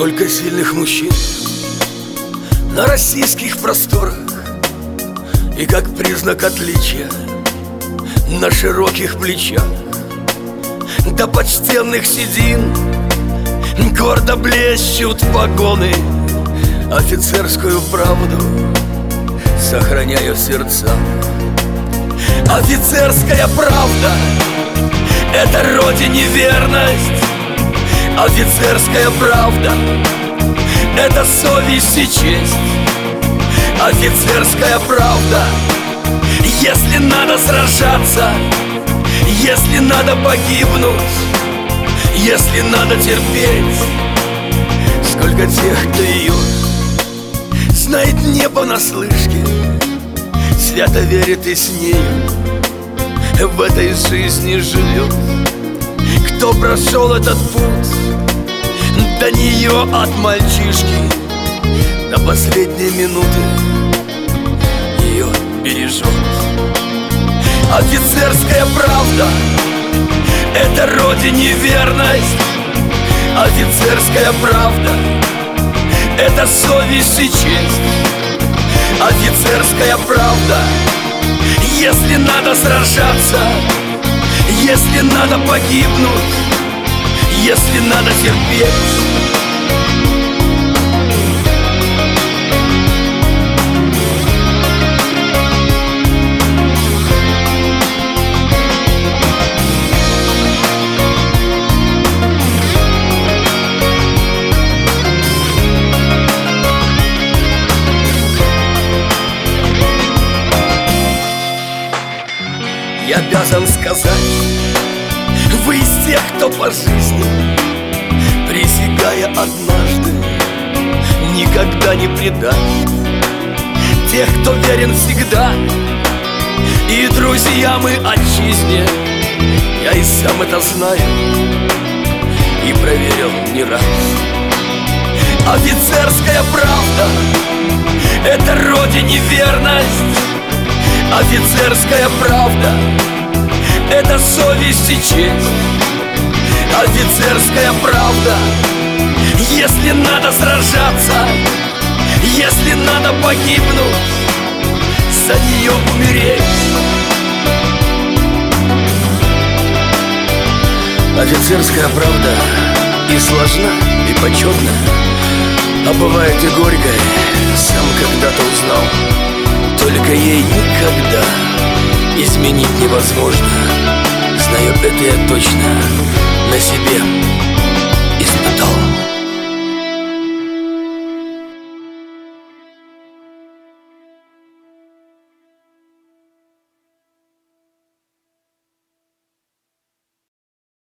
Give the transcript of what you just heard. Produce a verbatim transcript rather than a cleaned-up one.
Сколько сильных мужчин на российских просторах, и как признак отличия на широких плечах до почтенных седин гордо блещут погоны. Офицерскую правду сохраняю в сердцах. Офицерская правда — это родине верность. Офицерская правда — это совесть и честь. Офицерская правда — если надо сражаться, если надо погибнуть, если надо терпеть. Сколько тех, кто ее знает не понаслышке, свято верит и с нею в этой жизни живет. Кто прошел этот путь до нее от мальчишки до последней минуты, ее бережет. Офицерская правда — это родине верность. Офицерская правда — это совесть и честь. Офицерская правда — если надо сражаться, если надо погибнуть, если надо терпеть. Я обязан сказать, вы из тех, кто по жизни, присягая однажды, никогда не предать. Тех, кто верен всегда, и друзьям, и отчизне. Я и сам это знаю, и проверил не раз. Офицерская правда — это родине верность. Офицерская правда — это совесть и честь. Офицерская правда — если надо сражаться, если надо погибнуть, за нее умереть. Офицерская правда и сложна, и почетна, а бывает и горькая. Сам когда-то узнал, только ей никогда изменить невозможно. Знаю это я точно на себе.